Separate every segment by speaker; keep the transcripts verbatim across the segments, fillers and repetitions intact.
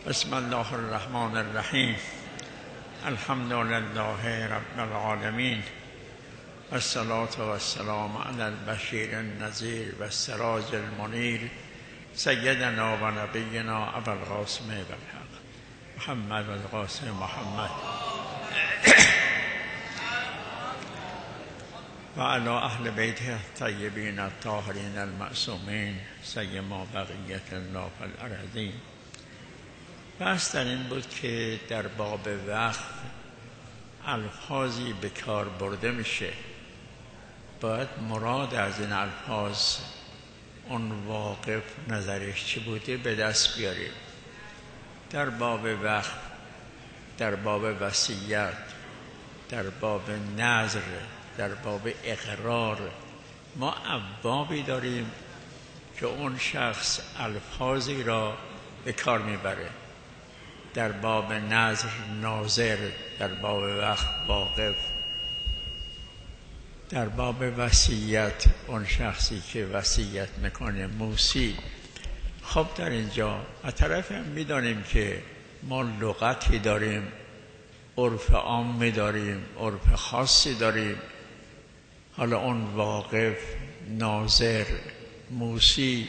Speaker 1: بسم الله الرحمن الرحیم. الحمد لله رب العالمین، الصلاة والسلام علی البشیر النذیر و السراج المنیر، سیدنا و نبینا ابوالقاسم بالحق محمد و القاسم محمد و علی اهل بیته الطیبین الطاهرین المعصومین، سیما بقیت الله فی الارضین. بحث در این بود که در باب وقف الفاظی به کار برده میشه، باید مراد از این الفاظ، اون واقف نظرش چی بوده به دست بیاریم. در باب وقف، در باب وصیت، در باب نذر، در باب اقرار، ما ابوابی داریم که اون شخص الفاظی را به کار میبره. در باب نذر ناظر، در باب وقف واقف، در باب وصیت اون شخصی که وصیت میکنه موصی. خب در اینجا از طرف هم میدانیم که ما لغتی داریم، عرف عام داریم، عرف خاصی داریم. حالا اون واقف، ناظر، موصی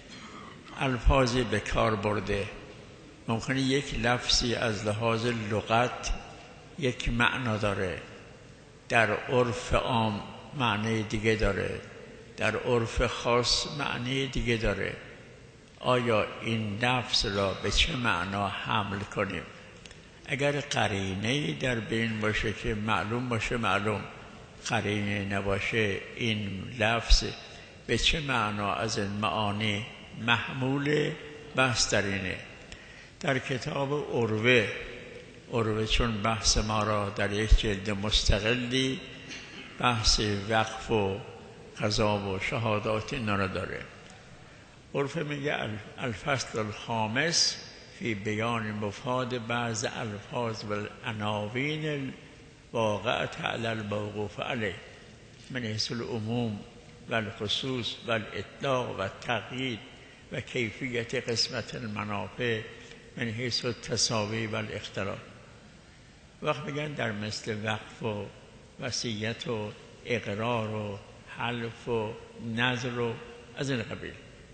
Speaker 1: الفاظی به کار برده. ممکنه یک لفظی از لحاظ لغت یک معنا داره، در عرف عام معنی دیگه داره، در عرف خاص معنی دیگه داره. آیا این لفظ را به چه معنا حمل کنیم؟ اگر قرینه‌ای در بین باشه که معلوم باشه معلوم، قرینه نباشه این لفظ به چه معنا از این معانی محمول بحث در اینه. در کتاب عروه، عروه چون بحث ما را در یک جلد مستقلی بحث وقف و قضا و شهادات اینا را داره. عروه میگه الفصل الخامس فی بیان مفاد بعض الفاظ و العناوین الواقعة علی الموقوف علیه من حیث العموم و الخصوص و الاطلاق و التقیید و کیفیت قسمت المنافع من حیث التساوی و الاختلاف. وقت میگن در مثل وقف و وصیت و اقرار و حلف و نذر و از این قبیل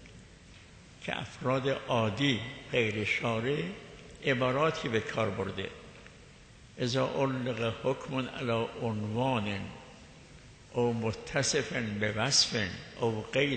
Speaker 1: که افراد عادی غیر شارع عباراتی به کار برده. اذا علق حکم علی عنوان او متصف به وصف او قید،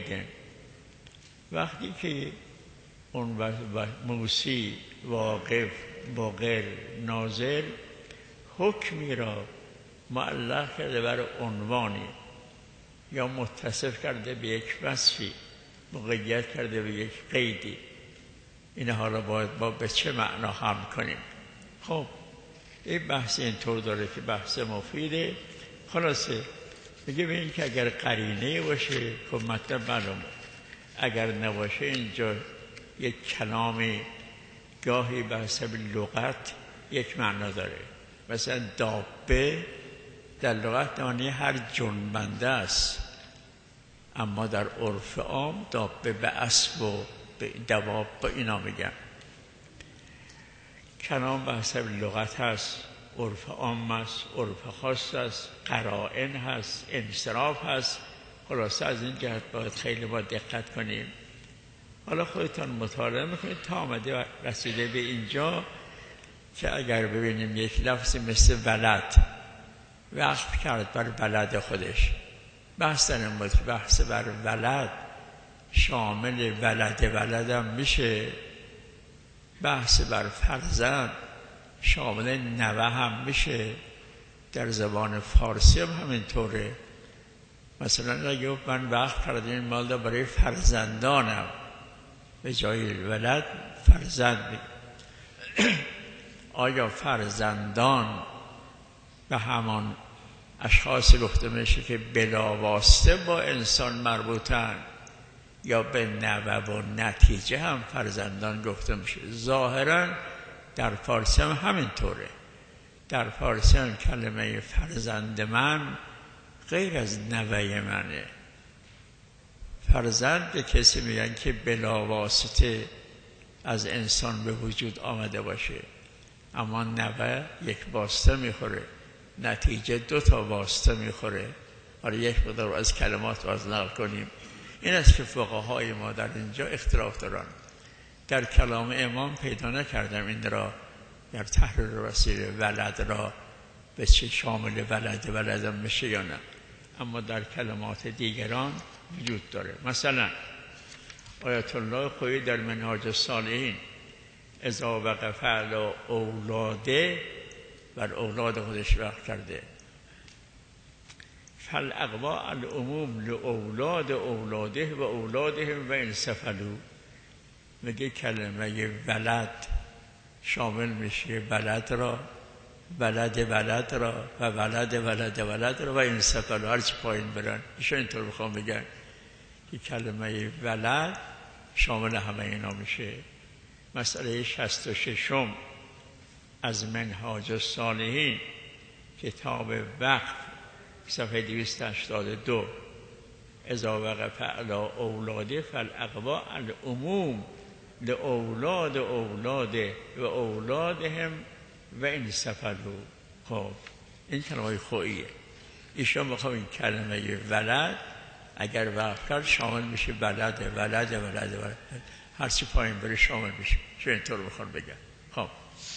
Speaker 1: وقتی که اون موصی، واقف، مقر، ناظر حکمی را معلق کرده بر عنوانی یا متصف کرده به یک وصفی، مقید کرده به یک قیدی، اینها را باید با به چه معنا حمل کنیم؟ خب این بحث اینطور داره که بحث مفیده. خلاصه میگه ببین که اگر قرینه باشه خب مطلب معلومه، اگر نباشه اینجا یک کلامی گاهی به حسب لغت یک معنا داره. مثلا دابه در لغت معنی هر جنبنده است، اما در عرف عام دابه به اسب و به دواب با اینا میگن. کلام به حسب لغت هست، عرف عام هست، عرف خاص هست، قرائن هست، انصراف هست. خلاصه از این جهت باید خیلی با دقت کنیم. حالا خودتان مطالعه میکنید تا آمده رسیده به اینجا که اگر ببینیم یک لفظ مثل ولد وقف کرد بر ولد خودش، بحث در این بود که بحث بر ولد شامل ولد ولد هم میشه، بحث بر فرزند شامل نوه هم میشه. در زبان فارسی هم همینطوره. مثلا اگه من وقف کردم این مال برای فرزندانم، به جای ولد فرزند. آیا فرزندان به همان اشخاصی گفته میشه که بلا واسطه با انسان مربوطن، یا به نوه و نتیجه هم فرزندان گفته میشه؟ ظاهرا در فارسی هم همینطوره. در فارسی هم کلمه فرزند من غیر از نوه منه. فرزند به کسی میگن که بلا واسطه از انسان به وجود آمده باشه، اما نوه یک واسطه میخوره، نتیجه دو تا واسطه میخوره. حالا یک مقدار از کلمات باز نقل کنیم. این است که فقهای ما در اینجا اختلاف دارن. در کلام امام پیدا نکردم این را در تحریر وسیله ولد را به چه شامل ولد ولدم میشه یا نه، اما در کلمات دیگران وجود داره. مثلا آیت الله خویی در منهاج الصالحین اذا وقف علی اولاده بر اولاد خودش وقف کرده، فالاقوا العموم لاولاد اولاده و اولادهم و ان سفلوا. میگه کلمه ولد شامل میشه بلد را، بلد بلد را و بلد بلد بلد را و این سفلوا، هرچی پایین برن. ایشون اینطور بخوام بگن که کلمه ولد شامل همه اینا میشه. مسئله شصت و ششم از منهاج الصالحین کتاب وقف صفحه دویست و هشتاد و دو، اذا وقف علی اولاده فالاقوا العموم لاولاد اولاده و اولادهم و این سفلوا. خب این کلمه خوییه. ایشان بخوام این کلمه ولد اگر وقف کرد شامل میشه بلد ولد ولد ولد، هرچی پایین بره شامل میشه. چون اینطور بخوام بگم. خب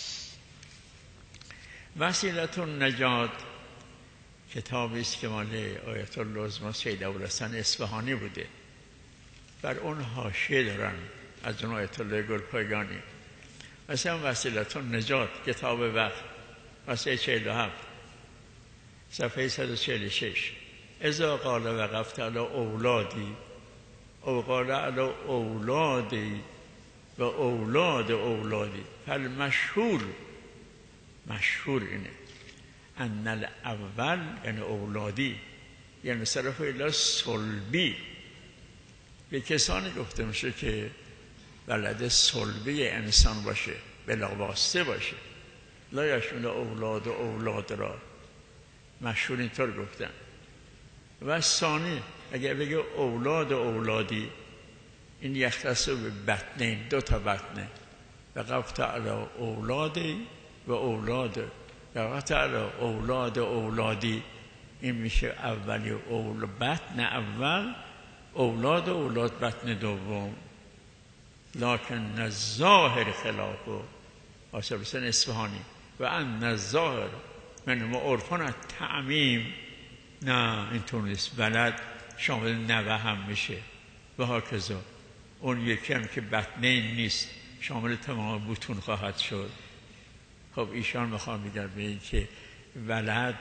Speaker 1: وسیلة النجات کتابی است که مال آیت الله عظمی سید ابوالحسن اصفهانی بوده. بر اون حاشیه دارن از اون آیت الله گلپایگانی. مثلا وسیلة النجات کتاب وقف واسه چهل و هفت صفحه صد و چهل و شش، اذا قال وقفت علی اولادی او قال علی اولادی و اولاد اولادی، فالمشهور مشهور اینه ان الاول یعنی اولادی یعنی صرف الی صلبی. به کسانی گفته میشه که ولد صلبی انسان باشه، بلا واسطه باشه، لا یشمل اولاد و اولاد را. مشهور اینطور گفتن. و ثانی اگر بگه اولاد و اولادی، این یختص به بطنه، دو تا بطنه. وقفت علی اولادی و اولاد، وقفت علی اولاد و اولادی، این میشه اولی اول بطن اول، اولاد و اولاد بطن دوم. لکن الظاهر خلافه آصف حسین اصفهانی و ان الظاهر من ما عرفان التعمیم. نه اینطور نیست. ولد شامل نوه هم میشه و هاکذا. اون یکی هم که بطنه نیست شامل تمام بطون خواهد شد. خب ایشان میخوام بگن به این که ولد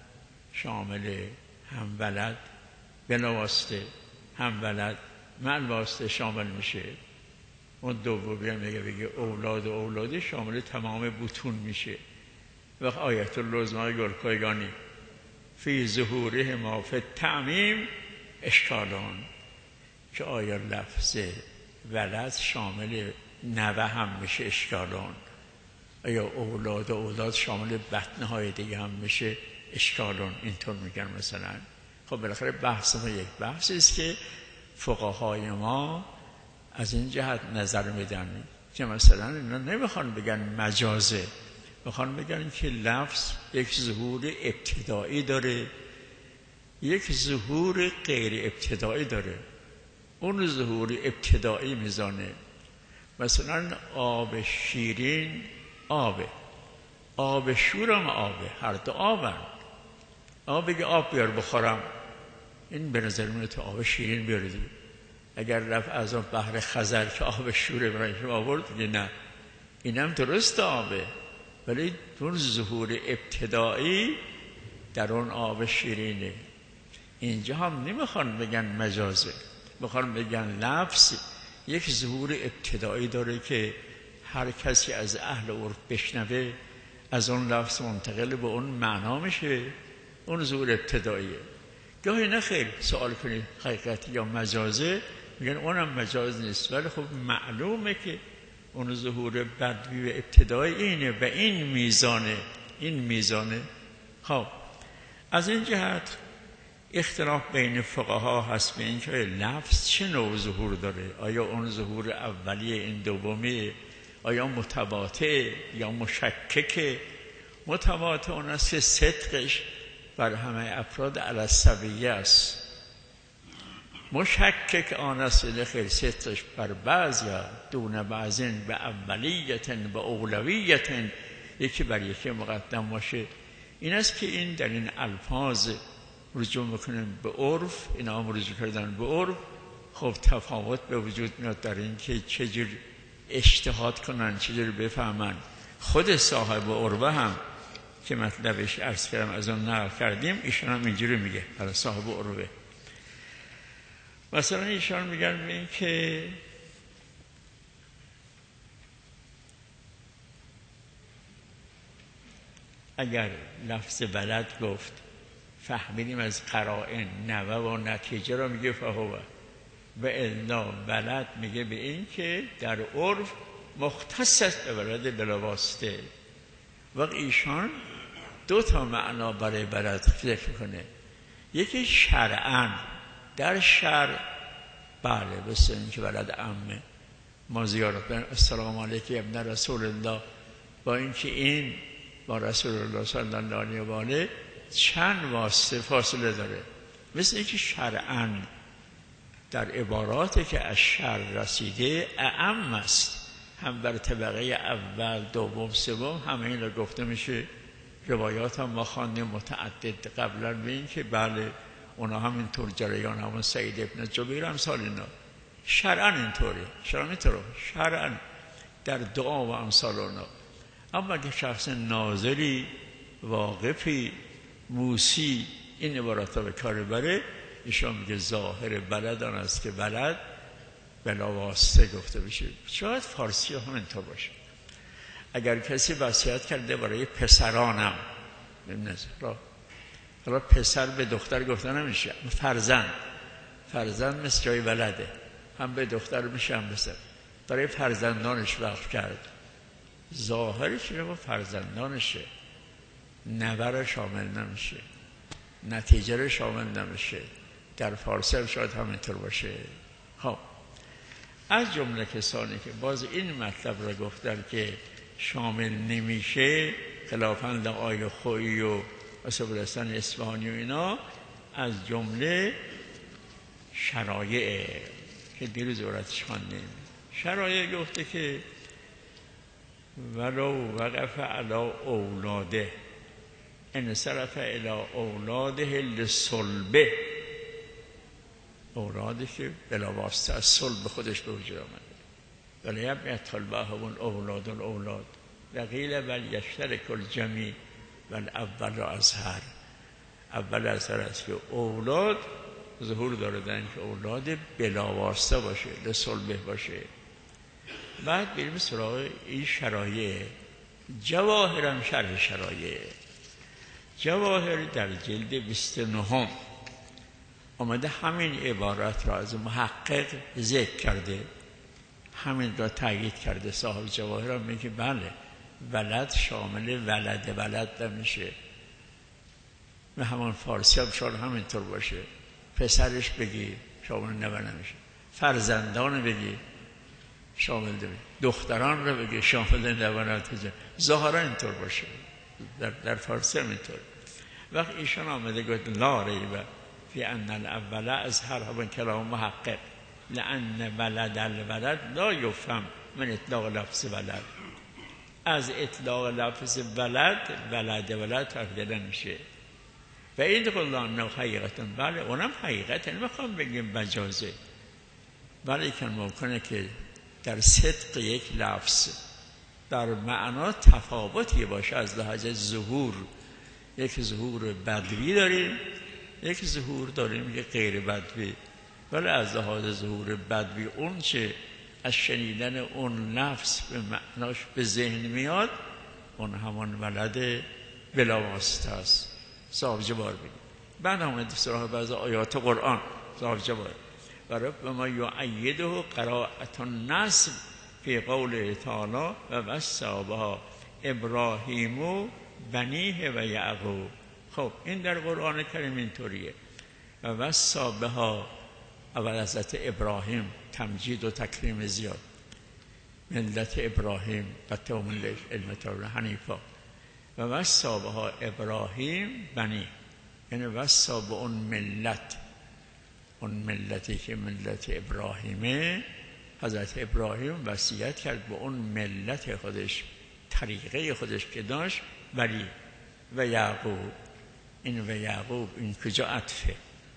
Speaker 1: شامل هم ولد بلا واسطه، هم ولد مع واسطه شامل میشه. اون دومی هم میگه بگه اولاد و اولادی شامل تمام بطون میشه. و آیت اللزمای گلپایگانی فی ظهوره ما فی التعمیم اشکالان، که آیا لفظ ولد شامل نوه هم میشه اشکالان، آیا اولاد و اولاد شامل بطنهای دیگه هم میشه اشکالان. اینطور میگن مثلا. خب بالاخره بحث ما یک بحثی است که فقهای ما از این جهت نظر میدن که مثلا اینا نمیخوان بگن مجازه، میخوان بگن که لفظ یک ظهور ابتدایی داره، یک ظهور غیر ابتدایی داره. اون ظهور ابتدایی میزانه. مثلا آب شیرین آبه، آب شورم آبه، هر دو آبن. آب بگه آب بیار بخورم، این به نظر میاد تو آب شیرین بیاردی. اگر رفت از اون بحر خزر که آب شوره برایش آورد، دیگه نه، اینم درست آبه، ولی اون ظهور ابتدایی در اون آب شیرینه. اینجا هم نمیخوان بگن مجازه، میخوان بگن لفظ یک ظهور ابتدایی داره که هر کسی از اهل عرف بشنوه از اون لفظ منتقل به اون معنا میشه. اون ظهور ابتداییه. گاهی نه خیر سوال کنید حقیقتی یا مجازه، میگن اونم مجاز نیست، ولی خب معلومه که اون ظهور بدوی و ابتدایی اینه و این میزانه، این میزانه. خب از این جهت اختلاف بین فقها هست به اینکه لفظ چه نوع ظهور داره، آیا اون ظهور اولیه این دومی، آیا متواتر یا مشکک. متواتر اون است که صدقش بر همه افراد علی السویه است، مشکک آن است که خیلی صدقش بر بعضیا دون بعضین به اولیت به اولویت، یکی بر یکی مقدم باشه. این است که این در این الفاظ رجوع میکنیم به عرف، اینا هم رجوع کردن به عرف. خب تفاوت به وجود میاد در این که چجور اجتهاد کنن، چجور بفهمن. خود صاحب عروه هم که مطلبش عرض کردم از اون نقل کردیم، ایشان هم اینجوری میگه برای صاحب عروه. مثلا ایشان میگن به این که اگر لفظ بلد گفت فهمیدیم از قرائن نوه و نتیجه را میگه فهوه، و الا بلد میگه به این که در عرف مختص است به بلد بلاواسطه. و ایشان دو تا معنا برای بلد ذکر کنه. یکی شرعاً، در شرع بله بسید این که بلد عمه ما زیارت برن السلام علیکم ابن رسول الله، با اینکه این با رسول الله صلی الله علیه و آله چند واسطه فاصله داره. مثل اینکه شرعاً در عباراتی که از شرع رسیده اعم است، هم بر طبقه اول دوم سوم همه این را گفته میشه. روایات هم ما خواندیم متعدد قبلا به این که بله اونا هم اینطور جریان همون سعید ابن جبیر هم سال اینا شرعاً اینطوری، شرعاً اینطوری شرعاً در دعا و امثال اونا. اما که شخص ناظری واقفی موسی این عبارات به کار بره، ایشان میگه ظاهر بلد آن است که بلد بلا واسطه گفته بشه. شاید فارسی هم اینطور باشه. اگر کسی وصیت کرده برای پسرانم نمی‌نزه حالا پسر به دختر گفته نمیشه، فرزند فرزند مثل جای بلده، هم به دختر میشه هم پسر، برای فرزندانش وقف کرد. ظاهرش رو فرزندانشه، نوه شامل نمیشه، نتیجه رو شامل نمیشه. در فارسی هم شاید همینطور باشه. خب از جمله کسانی که باز این مطلب را گفتن که شامل نمیشه خلافاً لآی خویی و اصحاب الحسن اصفهانی و اینا، از جمله شرایع که دیروز عبارتش خواندیم. شرایع گفته که ولو وقف علی اولاده ان صرف الی اولاده لصلبه، اولادی که بلا واسطه از صلب خودش به وجود آمده. ولی یبعت طلبهم اولاد الاولاد و قیل بل یشترک الجمیع و الاول ازهر. اول ازهر است که اولاد ظهور داردن که اولاد بلا واسطه باشه، لصلبه باشه. بعد بریم سراغ این شرایع. جواهرم شرح شرایع. جواهر در جلد بیست و نه آمده همین عبارت را از محقق ذکر کرده، همین را تأیید کرده. صاحب جواهر هم میگه بله ولد شامل ولد ولد نمیشه، و همان فارسی هم شاید همینطور باشه. پسرش بگی شامل نوه نمیشه، فرزندان بگی شامل نمیشه، دختران رو بگی شامل نوه نمیشه. ظاهرا اینطور باشه، در, در فارسی هم اینطور. وقت ایشان آمده گفت لا ریبه فی ان الاول از هر همون کلام محقق لان ولد الولد لا یفهم من اطلاق لفظ ولد. از اطلاق لفظ ولد ولد ولد تفدیل نمیشه. و این قلان نو حقیقتا بله اونم حقیقتا میخوام بگیم مجازه، ولی که ممکنه که در صدق یک لفظ در معنا تفاوتی باشه. از لحاظ ظهور یک ظهور بدوی داریم، یک ظهور داریم که غیر بدوی، ولی از لحاظ ظهور بدوی اون چه از شنیدن اون لفظ به معناش به ذهن میاد اون همان ولد بلا واسطه است. صاحب جبار بگیم. بعد آمده سراغ بعض آیات قرآن صاحب جبار و رب ما یعیده قراءت النصب فی قوله تعالی و وصابها ابراهیم و بنیه و یعقوب. خب این در قرآن کریم اینطوریه. و وصا بها اول حضرت ابراهیم تمجید و تکریم زیاد، ملت ابراهیم و تومل علمت حنیفا و وصا بها ابراهیم بنی، یعنی وصا به اون ملت، اون ملتی که ملت ابراهیمه، حضرت ابراهیم وصیت کرد به اون ملت خودش، طریقه خودش که داشت، ولی و یعقوب، این و یعقوب این کجا عطفه؟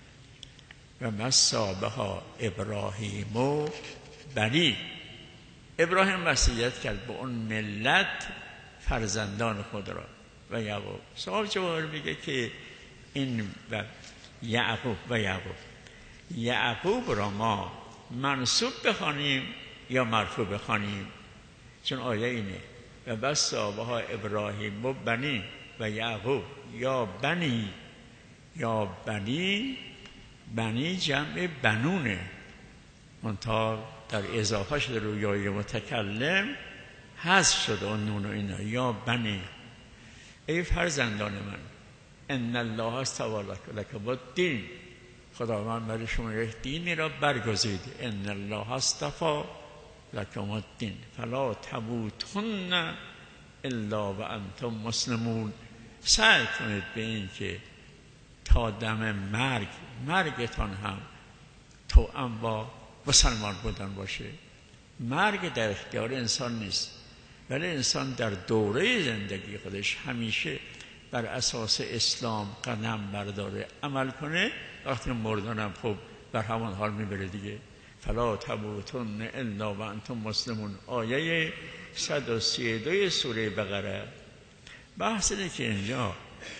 Speaker 1: و وصا بها ابراهیم و بنی، ابراهیم وصیت کرد به اون ملت فرزندان خود را و یعقوب. صاحب جواهر میگه که این و یعقوب و یعقوب یعقوب را ما منصوب بخوانیم یا مرفوع بخوانیم، چون آیه اینه و وصا بها ابراهیم و بنی و یعقوب، یا بنی یا بنی، بنی جمع بنونه، منتها در اضافه شده روی متکلم حذف شده اون نون و اینا، یا بنی، ای فرزندان من، ان الله اصطفی لکم الدین، خداوند برای شما یک دینی را برگزید، ان الله اصطفی لکم الدین فلا تموتن الا و انتم مسلمون. سعی کنید به این که تا دم مرگ، مرگتان هم توأم با مسلمان بودن باشه. مرگ در اختیار انسان نیست، ولی انسان در دوره زندگی خودش همیشه بر اساس اسلام قدم برداره، عمل کنه، وقتی مردنم خب بر همان حال میبره دیگه. فلا تموتن الا و انتم مسلمون، آیه صد و سی و دو سوره بقره. بحث اینه که اینجا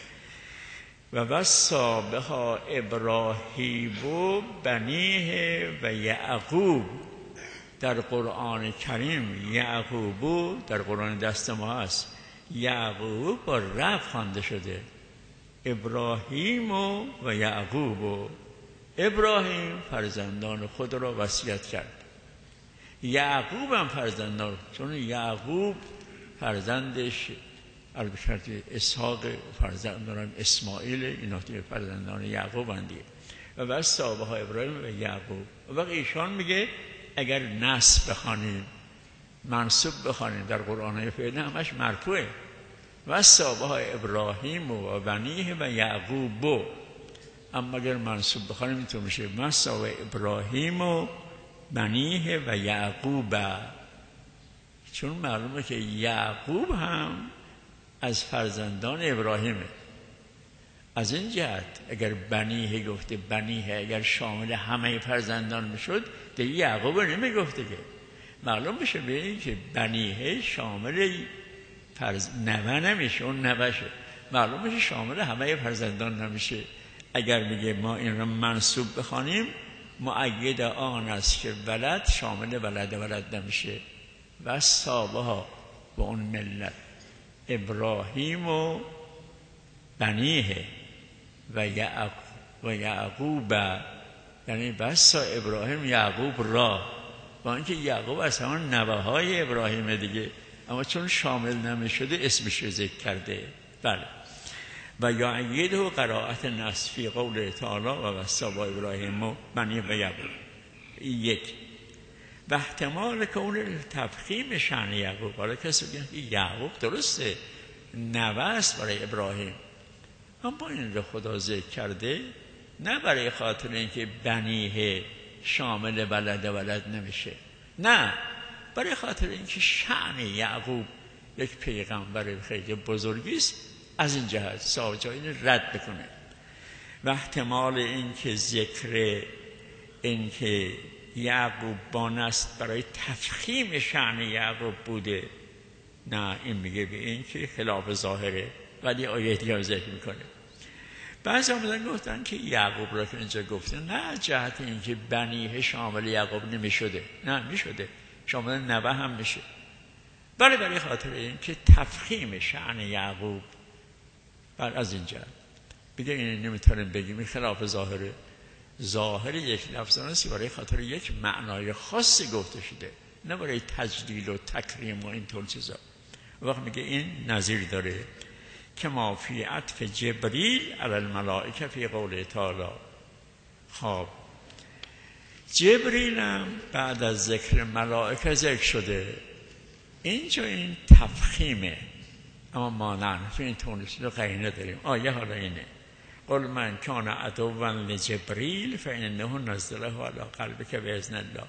Speaker 1: و وصا بها ابراهیم و بنیه و یعقوب، در قرآن کریم یعقوب در قرآن دست ما هست، یعقوب با رفع خوانده شده، ابراهیم و, و یعقوب و ابراهیم فرزندان خود را وصیت کرد، یعقوب هم فرزندان، چون یعقوب فرزندش البته اسحاق، فرزندان اسماعیل، اینا فرزندان یعقوب اندیه. و وصا بها ابراهیم و یعقوب. و وقت ایشان میگه اگر نصب بخوانیم، منصوب بخوانیم، در قرآن فعلا همش مرفوعه، وصا بها ابراهیم و بنیه و یعقوب، اما اگر منصوب بخوانیم اینطور میشه وصا و ابراهیم و بنیه و یعقوب، چون معلومه که یعقوب هم از فرزندان ابراهیمه. از این جهت اگر بنیه گفته، بنیه اگر شامل همه فرزندان میشد دیگه یعقوب نمیگفته، که معلوم بشه به این که بنیه شامل فرز... نوه نمیشه، اون نوشه، معلوم بشه شامل همه فرزندان نمیشه. اگر میگه ما این رو منصوب بخوانیم مؤید آن است که ولد شامل ولد ولد نمیشه. و صابها به اون ملت ابراهیم و بنیه و یعقوب و یعقوب، یعنی بسا ابراهیم یعقوب را، با اینکه یعقوب از همان نوه های ابراهیم دیگه، اما چون شامل نمیشده اسمش رو ذکر کرده. بله. و یعید و قرائت نصفی قول تعالی و وصا با ابراهیم و بنیه و یعقوب. یک و احتمال که اون تفخیم شأن یعقوب، حالا کسی بگه یعقوب درسته نوه است برای ابراهیم، اما این رو خدا ذکر کرده نه برای خاطر اینکه بنیه شامل ولد ولد نمیشه، نه، برای خاطر اینکه شأن یعقوب یک پیغمبر خیلی بزرگی است، از این جهت صاحب این رد بکنه. و احتمال اینکه ذکر اینکه یعقوب بان است برای تفخیم شأن یعقوب بوده، نه، این میگه به این که خلاف ظاهره، ولی آیه دیگه ذکر میکنه. بعضی آمدن گفتن که یعقوب را که اینجا گفته نه جهت اینکه بنیه شامل یعقوب نمیشده، نه میشده، شامل نوه هم میشه، ولی برای خاطر این که تفخیم شأن یعقوب بر از این جهت بگه این نمیتونیم بگیم این خلاف ظاهره. ظاهر یک لفظ نیست، برای خاطر یک معنای خاصی گفته شده، نه برای تجلیل و تکریم و این طور چیزا. وقت میگه این نظیر داره که ما فی عطف جبریل علی الملائکه فی قول تعالی، خب جبریل هم بعد از ذکر ملائکه ذکر شده. اینجا این تفخیمه، اما ما نه تو این تونسی رو قرینه داریم. آیه حالا اینه قل من کان عدوا لجبریل فانه نزله علی قلبک باذن الله.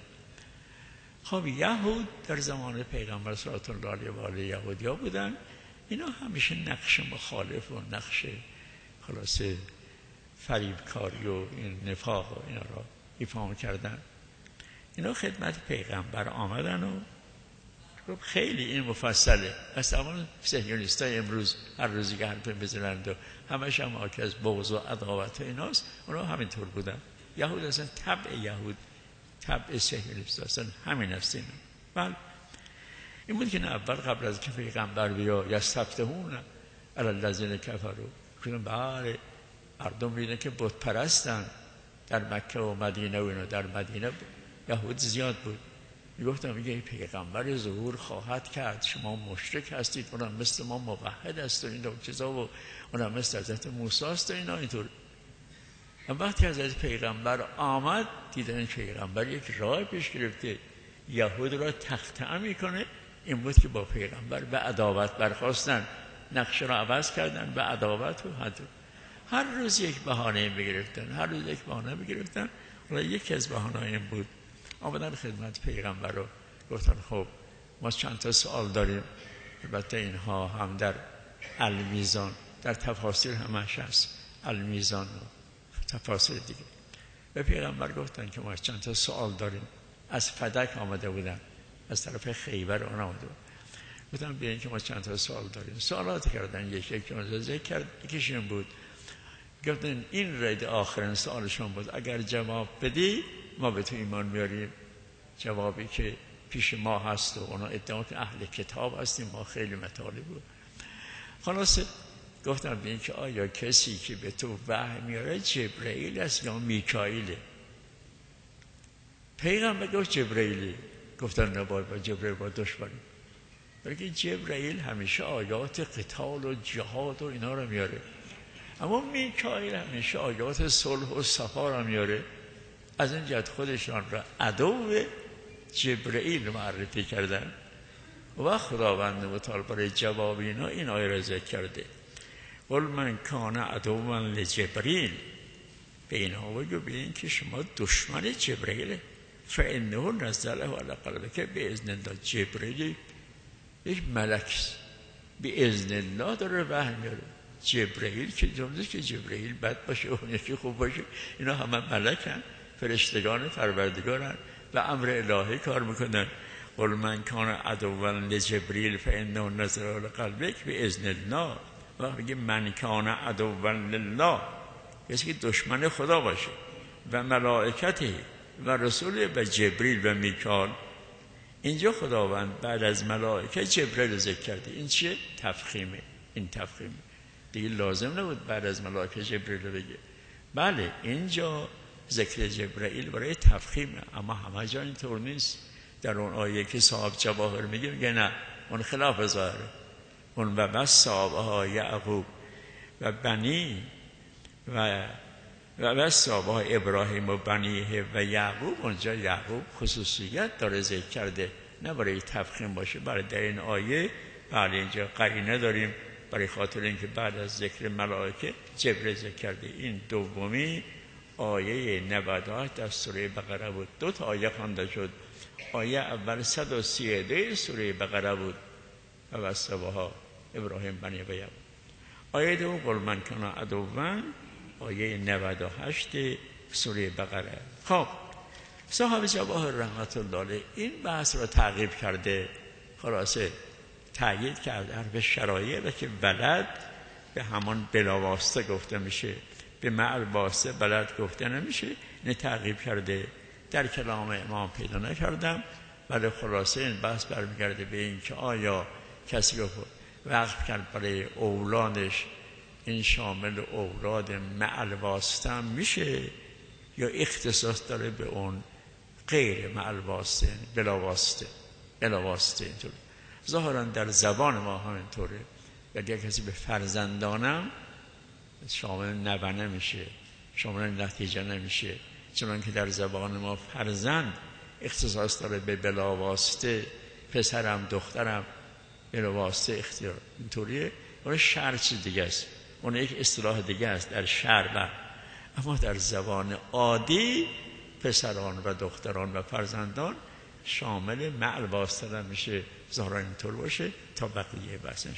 Speaker 1: خب یهود در زمان پیغمبر صلی الله علیه و آله یهودیا بودن، اینا همیشه نقش مخالف و نقش خلاصه فریبکاری و این نفاق و اینا را ایفا کردن. اینا خدمت پیغمبر آمدن و خیلی این مفصله. اصلا صهیونیستای امروز هر روزی که حرف بزنند و همش هم آکه از بغض و عداوت ایناست، اونا همینطور بودن. یهود اصلا طبع یهود طبع صهیونیست اصلا همین است. اینا بله این بود که نه اول قبل از که پیغمبر بیا یستفتحون علی الذین کفروا، کنون بله مردم دیدن که بت پرستن در مکه و مدینه و اینا. در مدینه یهود زیاد بود، میگفتم میگه این پیغمبر ظهور خواهد کرد، شما مشرک هستید، اونم مثل ما موحد است و این چیزا و اونم مثل حضرت موسی است و اینا اینطور. وقتی حضرت پیغمبر آمد دیدن این پیغمبر یک راه پیش گرفته یهود را تقطیع میکنه. این بود که با پیغمبر به عداوت برخاستن، نقش را عوض کردن به عداوت و حد. هر روز یک بهانه میگرفتن، هر روز یک بهانه میگرفتن. ولی یکی از بهانه‌ها این بود آمدن خدمت پیغمبر رو گفتن خب ما چند تا سوال داریم. البته اینها هم در المیزان در تفاسیر همش هست، المیزان و تفاسیر دیگه. به پیغمبر گفتن که ما چند تا سوال داریم. از فدک آمده بودن، از طرف خیبر اون آمده بودن. گفتن بیاین که ما چند تا سوال داریم. سوالات کردن، یک یک که ذکر کرد، یکیشون بود گفتن این رد آخرین سوالشون بود اگر جواب بدی ما به تو ایمان میاریم. جوابی که پیش ما هست و اونا ادعا که اهل کتاب هستیم، ما خیلی مطالب بود. خلاصه گفتم ببین که آیا کسی که به تو وحی میاره جبرئیل است یا میکائیل؟ پیغمبر گفت جبرئیل. گفتن نه با جبرئیل با دشمنی، بلکه جبرئیل همیشه آیات قتال و جهاد و اینا رو میاره، اما میکائیل همیشه آیات صلح و صفا رو میاره. از این جهت خودشان را عدو جبرئیل معرفی کردن و خداوند متعال برای جواب اینا این آیه را ذکر کرده قل من کان عدوا لجبریل. به اینها بگو ببین که شما دشمن جبرئیل، فانه نزله علی قلبک باذن الله. جبرئیل یک ملک باذن الله داره وحی میاره. جبرئیل که جمله که جبرئیل بد باشه و یکی خوب باشه، اینا همه ملکن، فرشتگان پروردگارن و امر الهی کار میکنن. قل من کان عدوا لجبریل فانه نزله علی قلبک باذن الله. وقتی میگه من کان عدوا لله، کسی که دشمن خدا باشه و ملائکته و رسول و جبریل و میکائیل. اینجا خداوند بعد از ملائکه جبریل ذکر کرده. این چیه؟ تفخیمه. این تفخیمه دیگه لازم نبود بعد از ملائکه جبریل رو بگه. بله اینجا ذکر جبرئیل برای تفخیمه، اما همه جا اینطور نیست. در اون آیه که صاحب جواهر میگه میگه نه، اون خلاف ظاهره. اون و بس صاحبها یعقوب و بنی و و بس صاحبها ابراهیم و بنیه و یعقوب. اونجا یعقوب خصوصیت داره ذکر کرده، نه برای تفخیم باشه. برای در این آیه بله اینجا قرینه داریم برای خاطر اینکه بعد از ذکر ملائکه جبرئیل ذکر کرده. این دومی آیه نود و هشت از سوره بقره بود. دو تا آیه خوانده شد. آیه اول صد و سی و دو سوره بقره بود و وصفها ابراهیم بنی و یعقوب. آیه دو قل من کان عدوا، آیه نود و هشت سوره بقره. خب صاحب جواهر رحمت الله علیه این بحث رو تعقیب کرده، خلاصه تأیید کرده حرف شرایع و که ولد به همان بلاواسطه گفته میشه، به معل واسطه بلد گفته نمیشه. اینه تعقیب کرده. در کلام امام پیدا نکردم، ولی خلاصه این بحث برمیگرده به این که آیا کسی رو وقف کرد برای اولادش، این شامل اولاد معل واسطه هم میشه یا اختصاص داره به اون غیر معل واسطه، بلا واسطه بلا واسطه؟ اینطور ظاهرا در زبان ما همینطوره. اگر کسی به فرزندانم شامل نوه نمیشه، شامل نتیجه نمیشه، چون که در زبان ما فرزند اختصاص داره به بلاواسطه، پسرم دخترم بلاواسطه اختیار اینطوریه. اون شرع چیز دیگه است، اون یک اصطلاح دیگه است در شرع. اما در زبان عادی پسران و دختران و فرزندان شامل معل واسطه میشه. ظاهرا اینطور باشه تا بقیه بحث.